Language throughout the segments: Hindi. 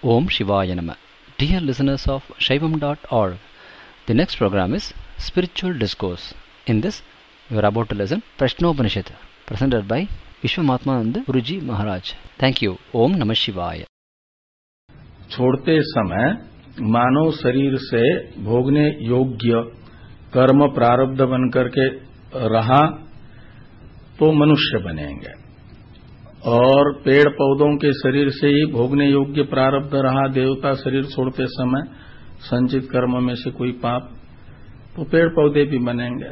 Om Shivaya Nama. Dear listeners of Shaivam.org, the next program is Spiritual Discourse. In this, you are about to listen Prashnopanishad, presented by Vishwamatmananda Guruji Maharaj. Thank you. Om Namah Shivaya. छोड़ते समय मानव शरीर से भोगने योग्य कर्म प्रारब्ध बनकर के रहा तो मनुष्य बनेंगे, और पेड़ पौधों के शरीर से ही भोगने योग्य प्रारब्ध रहा देवता शरीर छोड़ते समय संचित कर्म में से कोई पाप, तो पेड़ पौधे भी बनेंगे,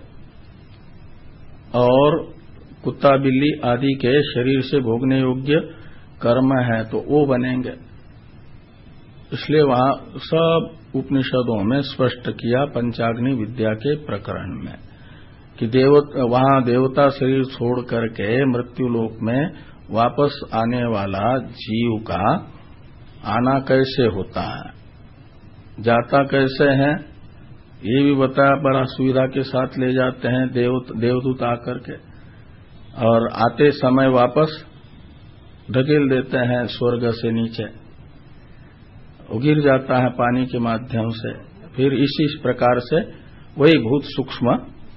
और कुत्ता बिल्ली आदि के शरीर से भोगने योग्य कर्म है तो वो बनेंगे। इसलिए वहां सब उपनिषदों में स्पष्ट किया पंचाग्नि विद्या के प्रकरण में कि वहां देवता शरीर छोड़ करके मृत्युलोक में वापस आने वाला जीव का आना कैसे होता है, जाता कैसे है, ये भी बताया। बड़ा सुविधा के साथ ले जाते हैं देवदूत आकर के, और आते समय वापस ढकेल देते हैं स्वर्ग से नीचे, गिर जाता है पानी के माध्यम से। फिर इसी प्रकार से वही भूत सूक्ष्म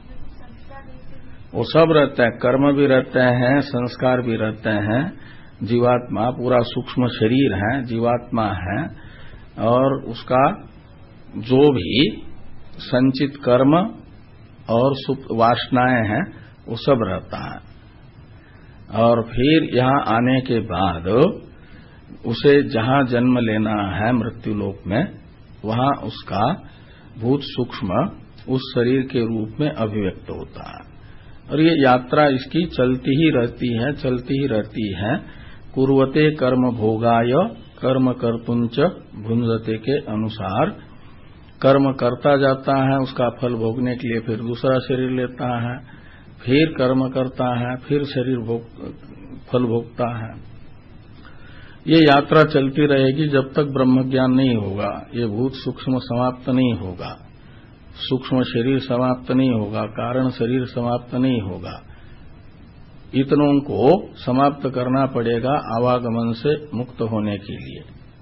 वो सब रहते हैं, कर्म भी रहते हैं, संस्कार भी रहते हैं। जीवात्मा पूरा सूक्ष्म शरीर है, जीवात्मा है, और उसका जो भी संचित कर्म और वासनाएं हैं वो सब रहता है। और फिर यहां आने के बाद उसे जहां जन्म लेना है मृत्युलोक में, वहां उसका भूत सूक्ष्म उस शरीर के रूप में अभिव्यक्त होता है। और ये यात्रा इसकी चलती ही रहती है। कुर्वते कर्म भोगाय कर्म कर्तुंच भुंजते के अनुसार कर्म करता जाता है, उसका फल भोगने के लिए फिर दूसरा शरीर लेता है, फिर कर्म करता है, फिर शरीर फल भोगता है। ये यात्रा चलती रहेगी जब तक ब्रह्म ज्ञान नहीं होगा, ये भूत सूक्ष्म समाप्त नहीं होगा, सूक्ष्म शरीर समाप्त नहीं होगा, कारण शरीर समाप्त नहीं होगा। इतनों को समाप्त करना पड़ेगा आवागमन से मुक्त होने के लिए।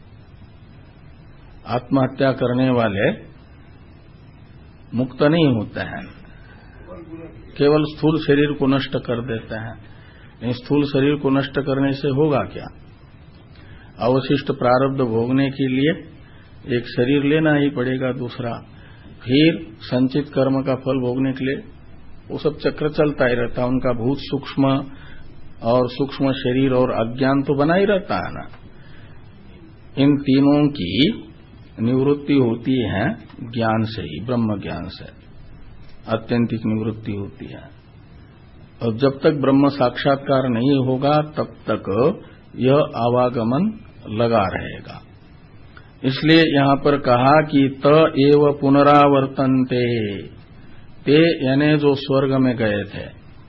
आत्महत्या करने वाले मुक्त नहीं होते हैं, केवल स्थूल शरीर को नष्ट कर देते हैं। स्थूल शरीर को नष्ट करने से होगा क्या? अवशिष्ट प्रारब्ध भोगने के लिए एक शरीर लेना ही पड़ेगा दूसरा, फिर संचित कर्म का फल भोगने के लिए वो सब चक्र चलता ही रहता है। उनका भूत सूक्ष्म और सूक्ष्म शरीर और अज्ञान तो बना ही रहता है ना। इन तीनों की निवृत्ति होती है ज्ञान से ही, ब्रह्म ज्ञान से आत्यंतिक निवृत्ति होती है। और जब तक ब्रह्म साक्षात्कार नहीं होगा तब तक यह आवागमन लगा रहेगा। इसलिए यहां पर कहा कि त एव पुनरावर्तन्ते, ते यानी जो स्वर्ग में गए थे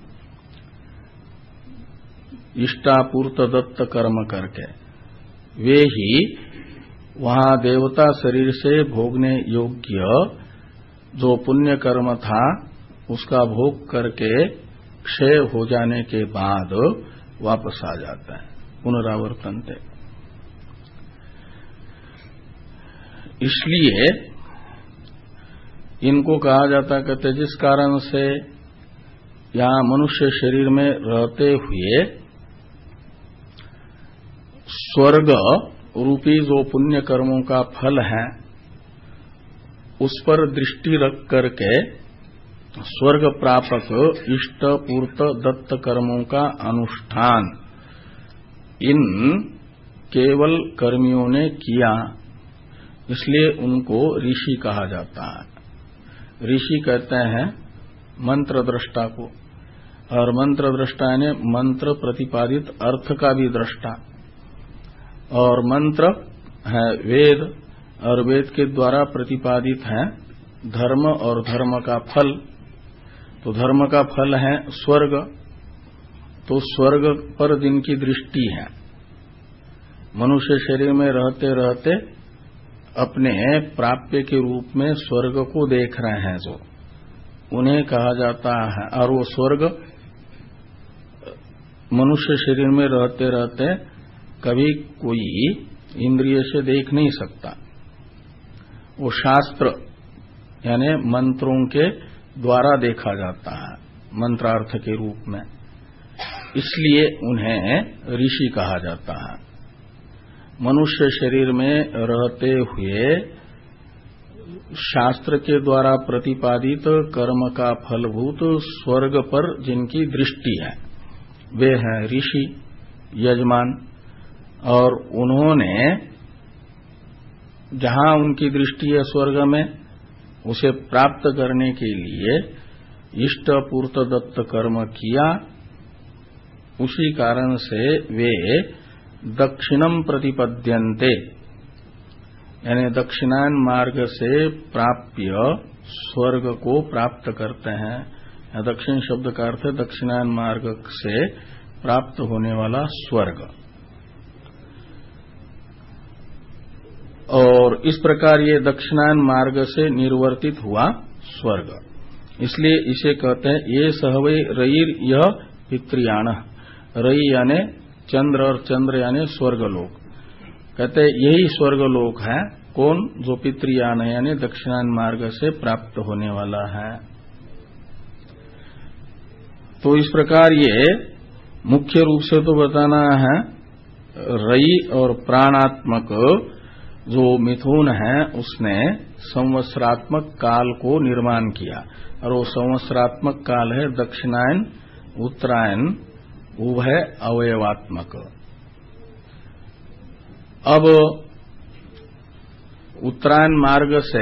इष्टापूर्त दत्त कर्म करके, वे ही वहां देवता शरीर से भोगने योग्य जो पुण्य कर्म था उसका भोग करके क्षय हो जाने के बाद वापस आ जाता है, पुनरावर्तन्ते। इसलिए इनको कहा जाता, कहते जिस कारण से यहां मनुष्य शरीर में रहते हुए स्वर्ग रूपी जो पुण्य कर्मों का फल है उस पर दृष्टि रख करके स्वर्ग प्रापक इष्ट पूर्त दत्त कर्मों का अनुष्ठान इन केवल कर्मियों ने किया, इसलिए उनको ऋषि कहा जाता है। ऋषि कहते हैं मंत्र दृष्टा को, और मंत्र दृष्टा यानी मंत्र प्रतिपादित अर्थ का भी दृष्टा। और मंत्र है वेद, और वेद के द्वारा प्रतिपादित है धर्म, और धर्म का फल। तो धर्म का फल है स्वर्ग, तो स्वर्ग पर जिनकी दृष्टि है, मनुष्य शरीर में रहते रहते अपने प्राप्य के रूप में स्वर्ग को देख रहे हैं, जो उन्हें कहा जाता है। और वो स्वर्ग मनुष्य शरीर में रहते रहते कभी कोई इंद्रिय से देख नहीं सकता। वो शास्त्र यानी मंत्रों के द्वारा देखा जाता है, मंत्रार्थ के रूप में, इसलिए उन्हें ऋषि कहा जाता है। मनुष्य शरीर में रहते हुए शास्त्र के द्वारा प्रतिपादित कर्म का फलभूत स्वर्ग पर जिनकी दृष्टि है वे हैं ऋषि, यजमान, और उन्होंने जहां उनकी दृष्टि है स्वर्ग में, उसे प्राप्त करने के लिए इष्ट पूर्त दत्त कर्म किया। उसी कारण से वे दक्षिणम प्रतिपद्यन्ते, यानी दक्षिणायन मार्ग से प्राप्य स्वर्ग को प्राप्त करते हैं। दक्षिण शब्द का अर्थ है दक्षिणायन मार्ग से प्राप्त होने वाला स्वर्ग। और इस प्रकार ये दक्षिणायन मार्ग से निर्वर्तित हुआ स्वर्ग, इसलिए इसे कहते हैं ये सहवै रईर यह पितृयाण। रई यानी चंद्र और चंद्र यानी स्वर्गलोक। कहते हैं यही स्वर्गलोक है। कौन? जो पितृयान है यानी दक्षिणायन मार्ग से प्राप्त होने वाला है। तो इस प्रकार ये मुख्य रूप से तो बताना है रई और प्राणात्मक जो मिथुन है उसने संवत्सरात्मक काल को निर्माण किया, और वो संवत्सरात्मक काल है दक्षिणायन उत्तरायण उभय अवयवात्मक। अब उत्तरायण मार्ग से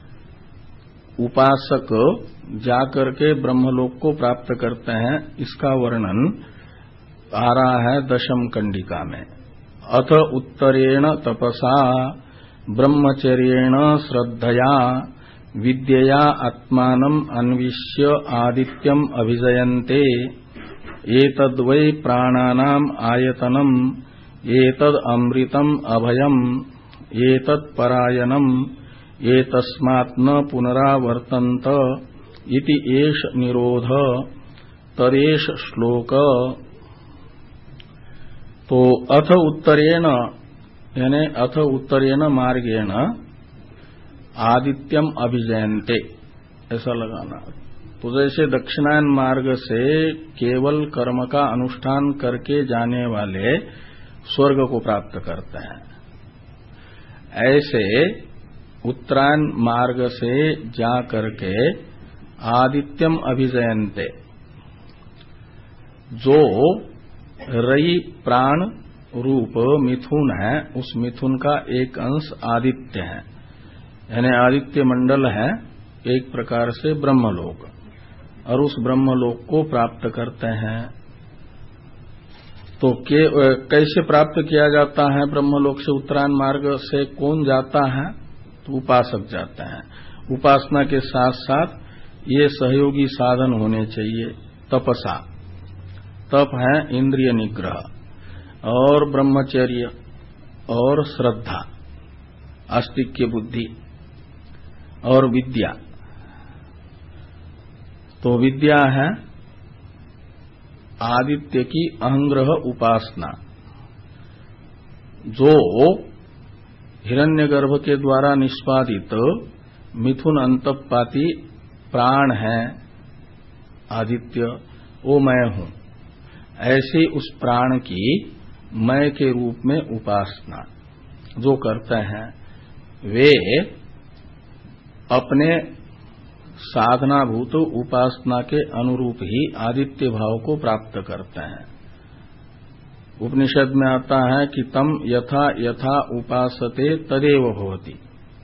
उपासक जाकर के ब्रह्मलोक को प्राप्त करते हैं, इसका वर्णन आ रहा है दशम कंडिका में। अथ उत्तरेण तपसा ब्रह्मचर्येण श्रद्धया विद्यया आत्मानम् अन्विष्य आदित्यम अभिजयन्ते एतद्वै प्राणानाम् आयतनम् एतद् अमृतम् अभयम् एतत्परायणम् एतस्मात् न पुनरावर्तन्त इति एष निरोध तदेष श्लोक। तो अथ उत्तरेण यानी अथ उत्तरेण मार्गेण आदित्यम अभिजयन्ते, ऐसा लगाना। तो जैसे दक्षिणायन मार्ग से केवल कर्म का अनुष्ठान करके जाने वाले स्वर्ग को प्राप्त करते हैं, ऐसे उत्तरायण मार्ग से जा करके आदित्यम अभिजयन्ते, जो रई प्राण रूप मिथुन है उस मिथुन का एक अंश आदित्य है, यानी आदित्य मंडल है एक प्रकार से ब्रह्मलोक, और उस ब्रह्मलोक को प्राप्त करते हैं। तो कैसे प्राप्त किया जाता है ब्रह्मलोक से? उत्तरायण मार्ग से कौन जाता है? तो उपासक जाते हैं। उपासना के साथ साथ ये सहयोगी साधन होने चाहिए। तपसा, तप है इंद्रिय निग्रह, और ब्रह्मचर्य और श्रद्धा आस्तिक्य बुद्धि, और विद्या। तो विद्या है आदित्य की अहंग्रह उपासना, जो हिरण्यगर्भ के द्वारा निष्पादित मिथुन अंतःपाती प्राण है आदित्य, वो मैं हूं, ऐसे उस प्राण की मैं के रूप में उपासना जो करते हैं वे अपने साधनाभूत उपासना के अनुरूप ही आदित्य भाव को प्राप्त करते हैं। उपनिषद में आता है कि तम यथा यथा उपासते तदेव भवति।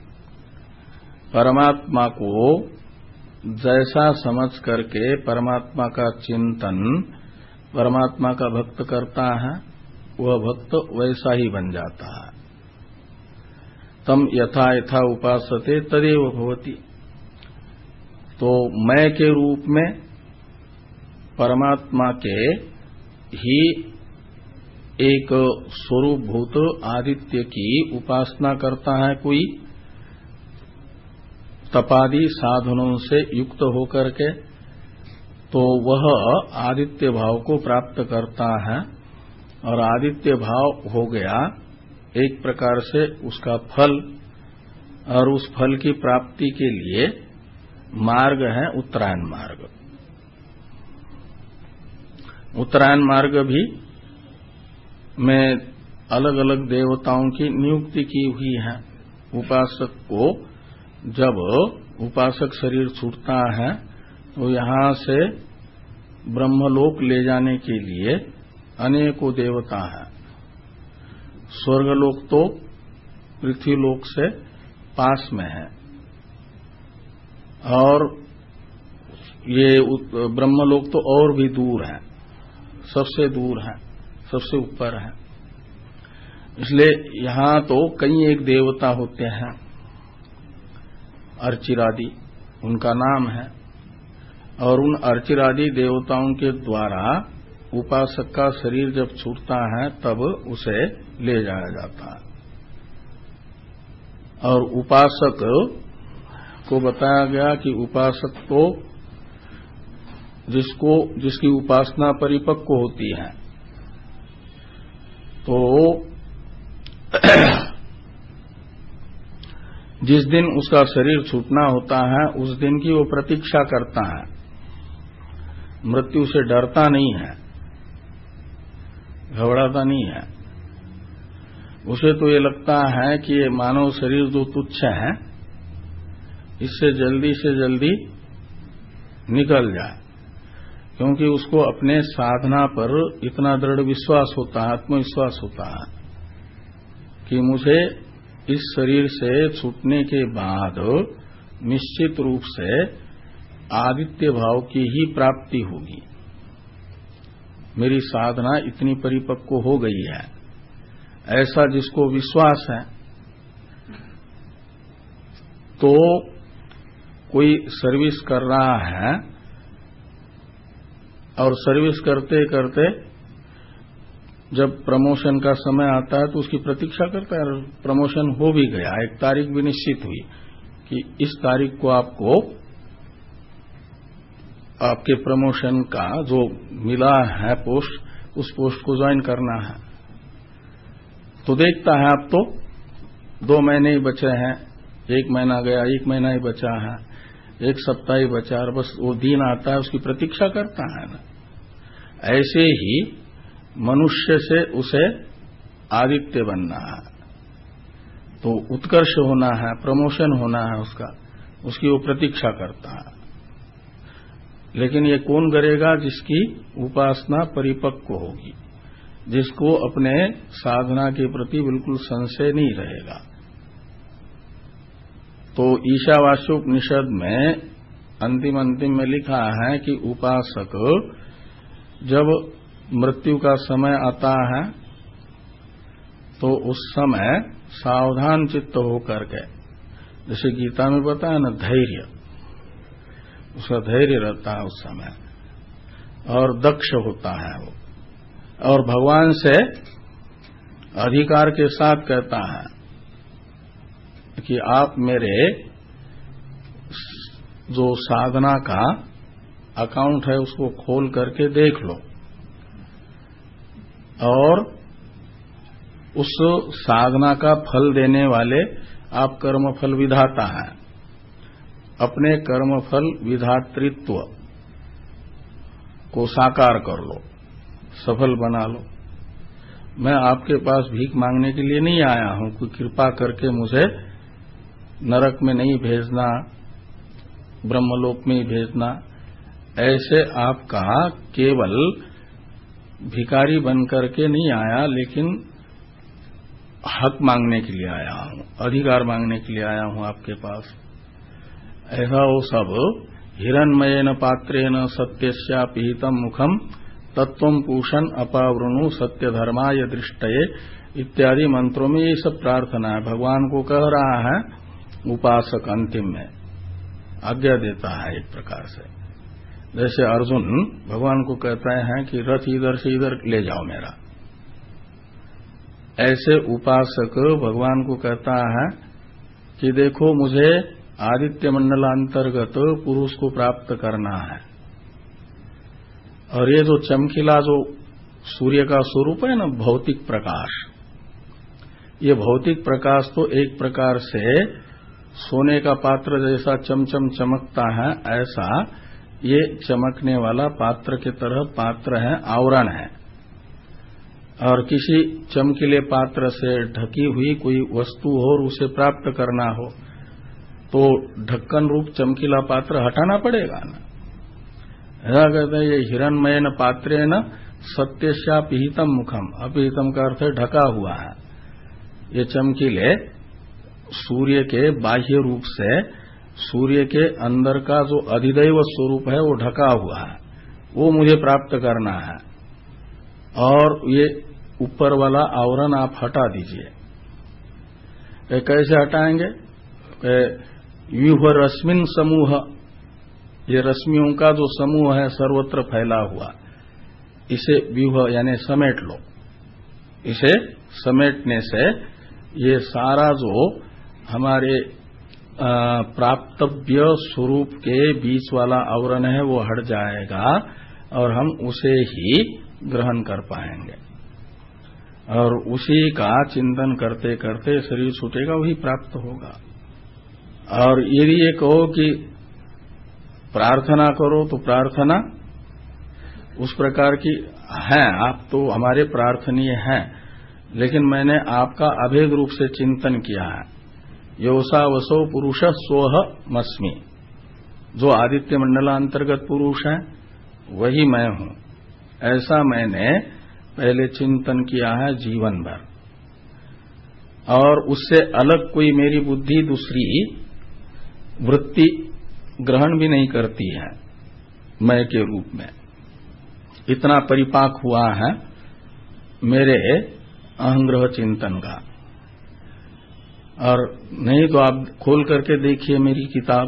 परमात्मा को जैसा समझ करके परमात्मा का चिंतन परमात्मा का भक्त करता है, वह भक्त वैसा ही बन जाता है। तम यथा यथा उपासते तदेव भवति। तो मैं के रूप में परमात्मा के ही एक स्वरूपभूत आदित्य की उपासना करता है कोई, तपादि साधनों से युक्त होकर के, तो वह आदित्य भाव को प्राप्त करता है। और आदित्य भाव हो गया एक प्रकार से उसका फल और उस फल की प्राप्ति के लिए मार्ग है उत्तरायण मार्ग। उत्तरायण मार्ग भी में अलग अलग देवताओं की नियुक्ति की हुई है। उपासक को जब उपासक शरीर छूटता है तो यहां से ब्रह्मलोक ले जाने के लिए अनेकों देवता हैं। स्वर्गलोक तो पृथ्वीलोक से पास में है और ये ब्रह्मलोक तो और भी दूर है, सबसे दूर है, सबसे ऊपर है। इसलिए यहां तो कई एक देवता होते हैं, अर्चिरादि उनका नाम है, और उन अर्चिरादि देवताओं के द्वारा उपासक का शरीर जब छूटता है तब उसे ले जाया जाता है। और उपासक को बताया गया कि उपासक तो जिसकी उपासना परिपक्व होती है तो जिस दिन उसका शरीर छूटना होता है उस दिन की वो प्रतीक्षा करता है, मृत्यु से डरता नहीं है, घबराता नहीं है। उसे तो ये लगता है कि ये मानव शरीर जो तुच्छ है इससे जल्दी से जल्दी निकल जाए, क्योंकि उसको अपने साधना पर इतना दृढ़ विश्वास होता है, आत्मविश्वास होता है कि मुझे इस शरीर से छूटने के बाद निश्चित रूप से आदित्य भाव की ही प्राप्ति होगी। मेरी साधना इतनी परिपक्व हो गई है, ऐसा जिसको विश्वास है। तो कोई सर्विस कर रहा है और सर्विस करते करते जब प्रमोशन का समय आता है तो उसकी प्रतीक्षा करता है। प्रमोशन हो भी गया, एक तारीख भी निश्चित हुई कि इस तारीख को आपको आपके प्रमोशन का जो मिला है पोस्ट, उस पोस्ट को ज्वाइन करना है। तो देखता है अब तो 2 महीने ही बचे हैं, 1 महीना गया, 1 महीना ही बचा है, 1 सप्ताह ही बचा, और बस वो दिन आता है उसकी प्रतीक्षा करता है ना। ऐसे ही मनुष्य से उसे आदित्य बनना है, तो उत्कर्ष होना है, प्रमोशन होना है उसकी वो प्रतीक्षा करता है। लेकिन ये कौन करेगा? जिसकी उपासना परिपक्व होगी, जिसको अपने साधना के प्रति बिल्कुल संशय नहीं रहेगा। तो ईशावास्योपनिषद में अंतिम में लिखा है कि उपासक जब मृत्यु का समय आता है तो उस समय सावधान चित्त होकर के, जैसे गीता में बताया ना, धैर्य, उसका धैर्य रहता है उस समय, और दक्ष होता है वो, और भगवान से अधिकार के साथ कहता है कि आप मेरे जो साधना का अकाउंट है उसको खोल करके देख लो, और उस साधना का फल देने वाले आप कर्मफल विधाता हैं, अपने कर्मफल विधातृत्व को साकार कर लो, सफल बना लो। मैं आपके पास भीख मांगने के लिए नहीं आया हूं, कोई कृपा करके मुझे नरक में नहीं भेजना, ब्रह्मलोक में ही भेजना, ऐसे आपका केवल भिखारी बन करके नहीं आया, लेकिन हक मांगने के लिए आया हूं, अधिकार मांगने के लिए आया हूं आपके पास। ऐसा वो सब हिरण्मयेन पात्रेण सत्यस्यापिहितम मुखम तत्वं पूषण अपावृणु सत्य धर्माय दृष्टये इत्यादि मंत्रों में ये सब प्रार्थना है। भगवान को कह रहा है उपासक, अंतिम में आज्ञा देता है एक प्रकार से, जैसे अर्जुन भगवान को कहता है कि रथ इधर से इधर ले जाओ मेरा, ऐसे उपासक भगवान को कहता है कि देखो मुझे आदित्य मंडलांतर्गत पुरुष को प्राप्त करना है, और ये जो चमकीला जो सूर्य का स्वरूप है ना, भौतिक प्रकाश, ये भौतिक प्रकाश तो एक प्रकार से सोने का पात्र जैसा चमचम चमकता है, ऐसा ये चमकने वाला पात्र की तरह पात्र है, आवरण है। और किसी चमकीले पात्र से ढकी हुई कोई वस्तु हो और उसे प्राप्त करना हो तो ढक्कन रूप चमकीला पात्र हटाना पड़ेगा ना। ऐसा कहते हैं ये हिरण्मयन पात्रेण सत्यस्यापिहितम मुखम। अपिहितम का अर्थ है ढका हुआ है। ये चमकीले सूर्य के बाह्य रूप से सूर्य के अंदर का जो अधिदैव स्वरूप है वो ढका हुआ है, वो मुझे प्राप्त करना है। और ये ऊपर वाला आवरण आप हटा दीजिए। कैसे हटाएंगे? व्यूह रश्मिन समूह, ये रश्मियों का जो समूह है सर्वत्र फैला हुआ, इसे व्यूह यानी समेट लो। इसे समेटने से ये सारा जो हमारे प्राप्तव्य स्वरूप के बीच वाला आवरण है वो हट जाएगा और हम उसे ही ग्रहण कर पाएंगे। और उसी का चिंतन करते करते शरीर छूटेगा, वही प्राप्त होगा। और यदि ये कहो कि प्रार्थना करो तो प्रार्थना उस प्रकार की है, आप तो हमारे प्रार्थनीय हैं, लेकिन मैंने आपका अभेद रूप से चिंतन किया है। योसा वसो पुरुष सोह मस्मि, जो आदित्य मंडलांतर्गत पुरुष है वही मैं हूं, ऐसा मैंने पहले चिंतन किया है जीवन भर। और उससे अलग कोई मेरी बुद्धि दूसरी वृत्ति ग्रहण भी नहीं करती है मैं के रूप में। इतना परिपाक हुआ है मेरे अहंग्रह चिंतन का। और नहीं तो आप खोल करके देखिए मेरी किताब,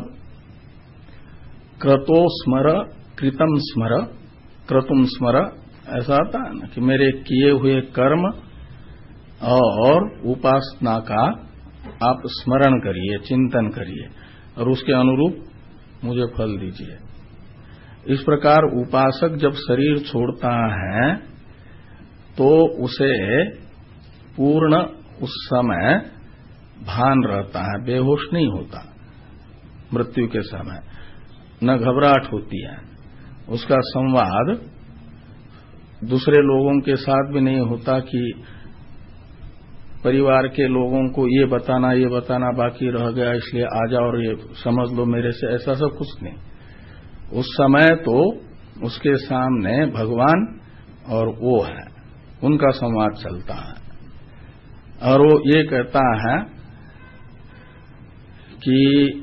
क्रतो स्मर कृतम स्मर क्रतुम स्मर, ऐसा आता है ना कि मेरे किए हुए कर्म और उपासना का आप स्मरण करिए, चिंतन करिए और उसके अनुरूप मुझे फल दीजिए। इस प्रकार उपासक जब शरीर छोड़ता है तो उसे पूर्ण उस समय भान रहता है, बेहोश नहीं होता। मृत्यु के समय न घबराहट होती है, उसका संवाद दूसरे लोगों के साथ भी नहीं होता कि परिवार के लोगों को ये बताना बाकी रह गया इसलिए आ जाओ और ये समझ लो मेरे से, ऐसा सब कुछ नहीं। उस समय तो उसके सामने भगवान और वो है, उनका संवाद चलता है। और वो ये कहता है कि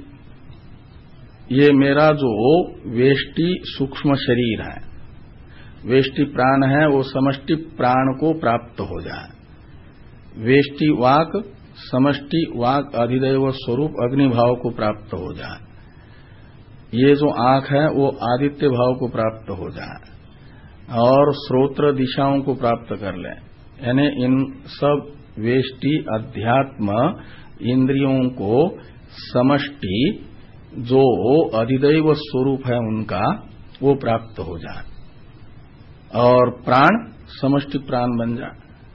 ये मेरा जो वेष्टि सूक्ष्म शरीर है, वेष्टि प्राण है, वो समष्टि प्राण को प्राप्त हो जाए। वेष्टि वाक समष्टि वाक अधिदैव स्वरूप अग्निभाव को प्राप्त हो जाए। ये जो आंख है वो आदित्य भाव को प्राप्त हो जाए और श्रोत्र दिशाओं को प्राप्त कर ले। यानी इन सब वेष्टि अध्यात्म इंद्रियों को समष्टि जो अधिदैव स्वरूप है उनका वो प्राप्त हो जाए और प्राण समष्टि प्राण बन जाए।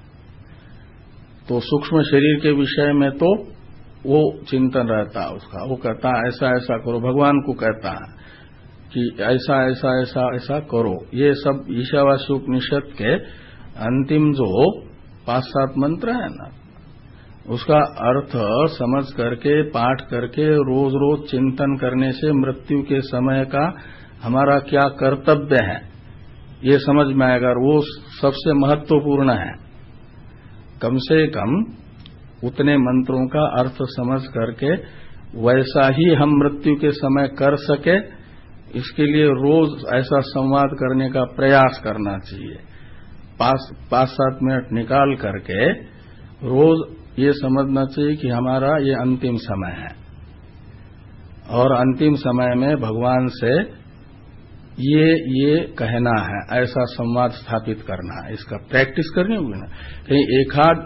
तो सूक्ष्म शरीर के विषय में तो वो चिंतन रहता है उसका, वो कहता है ऐसा ऐसा करो, भगवान को कहता है कि ऐसा ऐसा ऐसा ऐसा करो। ये सब ईशावास्य उपनिषद के अंतिम जो 5-7 मंत्र है ना, उसका अर्थ समझ करके पाठ करके रोज रोज चिंतन करने से मृत्यु के समय का हमारा क्या कर्तव्य है ये समझ में आएगा। वो सबसे महत्वपूर्ण है। कम से कम उतने मंत्रों का अर्थ समझ करके वैसा ही हम मृत्यु के समय कर सके, इसके लिए रोज ऐसा संवाद करने का प्रयास करना चाहिए। 5-7 मिनट निकाल करके रोज ये समझना चाहिए कि हमारा ये अंतिम समय है और अंतिम समय में भगवान से ये कहना है, ऐसा संवाद स्थापित करना है। इसका प्रैक्टिस करनी होगी ना। कहीं एक आध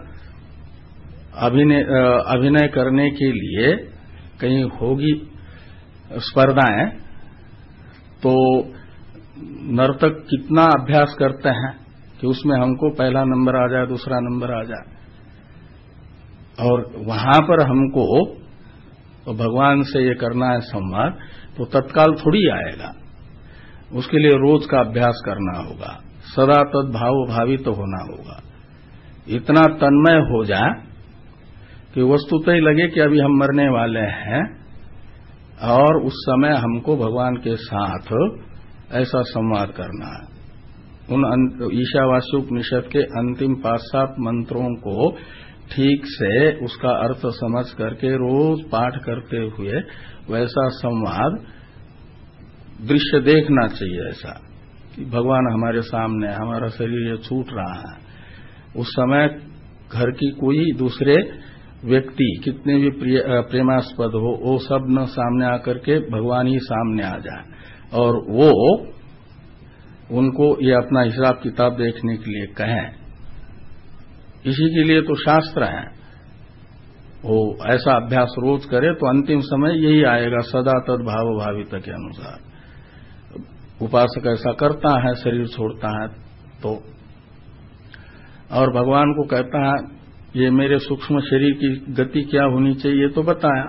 अभिनय करने के लिए कहीं होगी स्पर्धाएं तो नर्तक कितना अभ्यास करते हैं कि उसमें हमको पहला नंबर आ जाए, दूसरा नंबर आ जाए। और वहां पर हमको तो भगवान से ये करना है संवाद, तो तत्काल थोड़ी आएगा, उसके लिए रोज का अभ्यास करना होगा, सदा तद्भाव भावित तो होना होगा, इतना तन्मय हो जाए कि वस्तुतः ही लगे कि अभी हम मरने वाले हैं, और उस समय हमको भगवान के साथ ऐसा संवाद करना है। उन ईशावास्योपनिषद के अंतिम 5-7 मंत्रों को ठीक से उसका अर्थ समझ करके रोज पाठ करते हुए वैसा संवाद दृश्य देखना चाहिए, ऐसा कि भगवान हमारे सामने, हमारा शरीर ये छूट रहा है, उस समय घर की कोई दूसरे व्यक्ति कितने भी प्रेमास्पद हो, वो सब न सामने आकर के भगवान ही सामने आ जाए और वो उनको ये अपना हिसाब किताब देखने के लिए कहें। इसी के लिए तो शास्त्र है, वो ऐसा अभ्यास रोज करे तो अंतिम समय यही आएगा, सदा तद्भाव भावित के अनुसार। उपासक ऐसा करता है, शरीर छोड़ता है तो, और भगवान को कहता है ये मेरे सूक्ष्म शरीर की गति क्या होनी चाहिए तो बताया,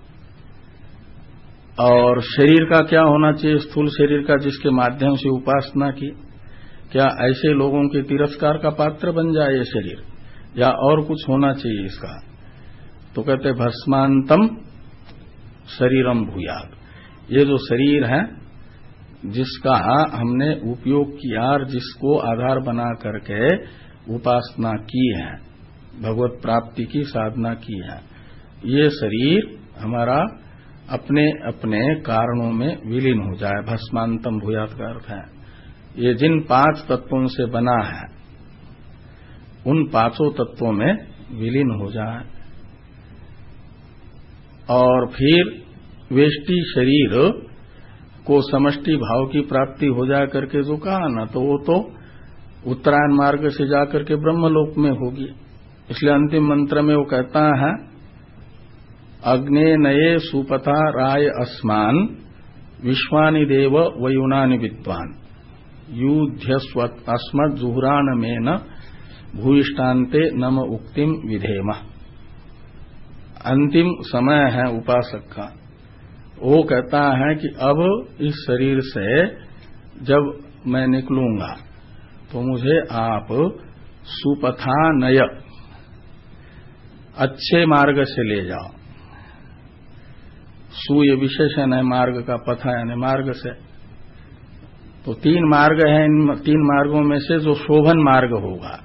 और शरीर का क्या होना चाहिए, स्थूल शरीर का, जिसके माध्यम से उपासना की, क्या ऐसे लोगों के तिरस्कार का पात्र बन जाए ये शरीर, या और कुछ होना चाहिए इसका? तो कहते भस्मांतम शरीरम भूयात्, ये जो शरीर है जिसका हमने उपयोग किया और जिसको आधार बना करके उपासना की है, भगवत प्राप्ति की साधना की है, ये शरीर हमारा अपने अपने कारणों में विलीन हो जाए। भस्मांतम भूयात् का अर्थ है ये जिन 5 तत्वों से बना है उन 5 तत्वों में विलीन हो जाए, और फिर वेष्टि शरीर को समष्टि भाव की प्राप्ति हो जा करके जो कहा ना, तो वो तो उत्तरायण मार्ग से जाकर के ब्रह्मलोक में होगी। इसलिए अंतिम मंत्र में वो कहता है अग्ने नये सुपथा राय अस्मान विश्वानि देव वयुनानि विद्वान युध्यस्वत् अस्मत् जुहुरान में न भूयिष्ठान्ते नम उक्तिम विधेम। अंतिम समय है उपासक का, वो कहता है कि अब इस शरीर से जब मैं निकलूंगा तो मुझे आप सुपथानय, अच्छे मार्ग से ले जाओ। सु ये विशेषण है मार्ग का, पथा यानी मार्ग से। तो 3 मार्ग है, इन 3 मार्गों में से जो शोभन मार्ग होगा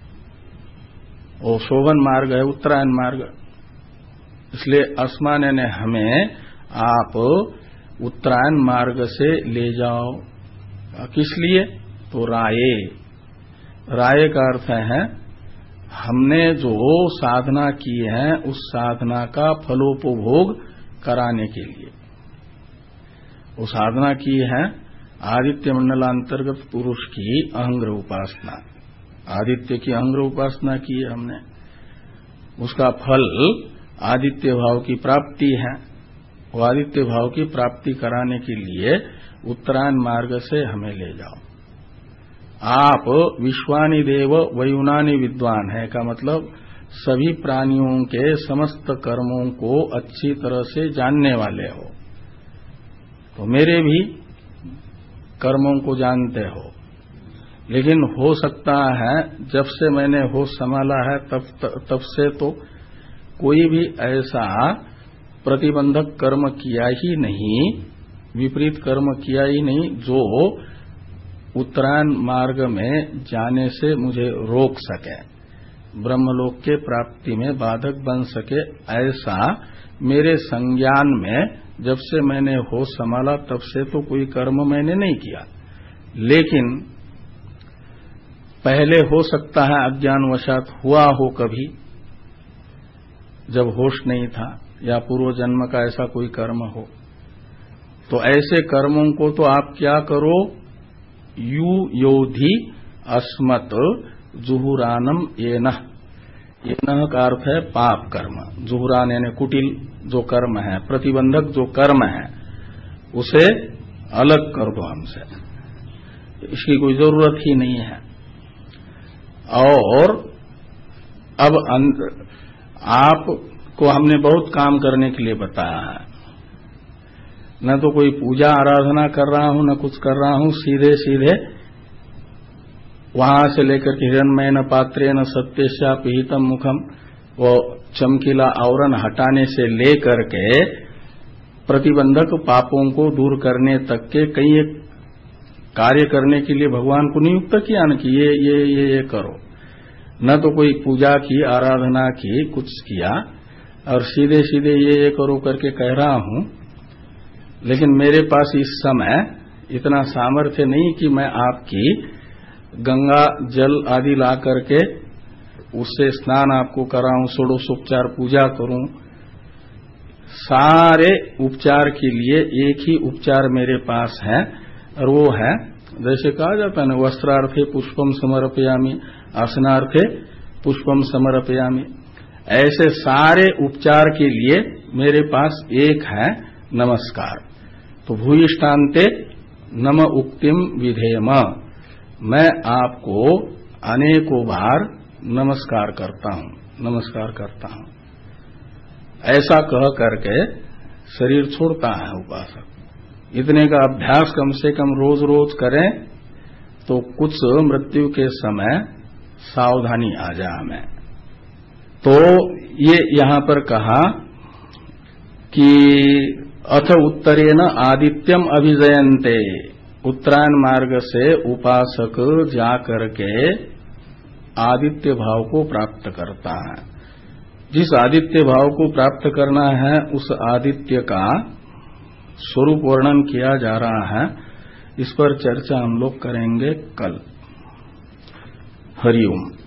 वो शोभन मार्ग है उत्तरायण मार्ग। इसलिए अस्मान यानी हमें आप उत्तरायण मार्ग से ले जाओ। किस लिए? तो राये, राये का अर्थ है हमने जो साधना की है उस साधना का फलोपभोग कराने के लिए। वो साधना की है आदित्य मंडलांतर्गत पुरुष की अहंग्र उपासना, आदित्य की अहंग्र उपासना की है हमने, उसका फल आदित्य भाव की प्राप्ति है। वो आदित्य भाव की प्राप्ति कराने के लिए उत्तरायण मार्ग से हमें ले जाओ। आप विश्वानि देव वयुनानि विद्वान है का मतलब सभी प्राणियों के समस्त कर्मों को अच्छी तरह से जानने वाले हो, तो मेरे भी कर्मों को जानते हो। लेकिन हो सकता है जब से मैंने होश संभाला है तब से तो कोई भी ऐसा प्रतिबंधक कर्म किया ही नहीं, विपरीत कर्म किया ही नहीं जो उत्तरायण मार्ग में जाने से मुझे रोक सके, ब्रह्मलोक के प्राप्ति में बाधक बन सके। ऐसा मेरे संज्ञान में जब से मैंने होश संभाला तब से तो कोई कर्म मैंने नहीं किया। लेकिन पहले हो सकता है अज्ञानवशात हुआ हो कभी, जब होश नहीं था, या पूर्व जन्म का ऐसा कोई कर्म हो। तो ऐसे कर्मों को तो आप क्या करो, यू योधि अस्मत् जुहुरानम येनः, येनः का अर्थ है पाप कर्म, जुहुरान यानी कुटिल जो कर्म है, प्रतिबंधक जो कर्म है, उसे अलग कर दो हमसे, इसकी कोई जरूरत ही नहीं है। और अब आपको हमने बहुत काम करने के लिए बताया है, न तो कोई पूजा आराधना कर रहा हूं न कुछ कर रहा हूं, सीधे सीधे वहां से लेकर के हिरण्मय न पात्रे न सत्यस्या पिहितम मुखम, वो चमकीला आवरण हटाने से लेकर के प्रतिबंधक पापों को दूर करने तक के कई एक कार्य करने के लिए भगवान को नियुक्त किया न कि ये करो। न तो कोई पूजा की आराधना की कुछ किया और सीधे सीधे ये करो करके कह रहा हूं। लेकिन मेरे पास इस समय इतना सामर्थ्य नहीं कि मैं आपकी गंगा जल आदि ला करके उससे स्नान आपको कराऊं, षोडशोपचार पूजा करूं। सारे उपचार के लिए एक ही उपचार मेरे पास है और वो है, जैसे कहा जाता है ना, वस्त्रार्थे पुष्पम समर्पयामि, आसनार्थे पुष्पम समर्पयामि। ऐसे सारे उपचार के लिए मेरे पास एक है नमस्कार। तो भूयिष्ठान्ते नम उक्तिम विधेम, मैं आपको अनेकों बार नमस्कार करता हूं। ऐसा कह करके शरीर छोड़ता है उपासक। इतने का अभ्यास कम से कम रोज रोज करें तो कुछ मृत्यु के समय सावधानी आ जाए हमें। तो ये यहां पर कहा कि अथ उत्तरेण आदित्यम अभिजयन्ते, उत्तरायण मार्ग से उपासक जाकर के आदित्य भाव को प्राप्त करता है। जिस आदित्य भाव को प्राप्त करना है उस आदित्य का स्वरूप वर्णन किया जा रहा है। इस पर चर्चा हम लोग करेंगे कल। हरिओम।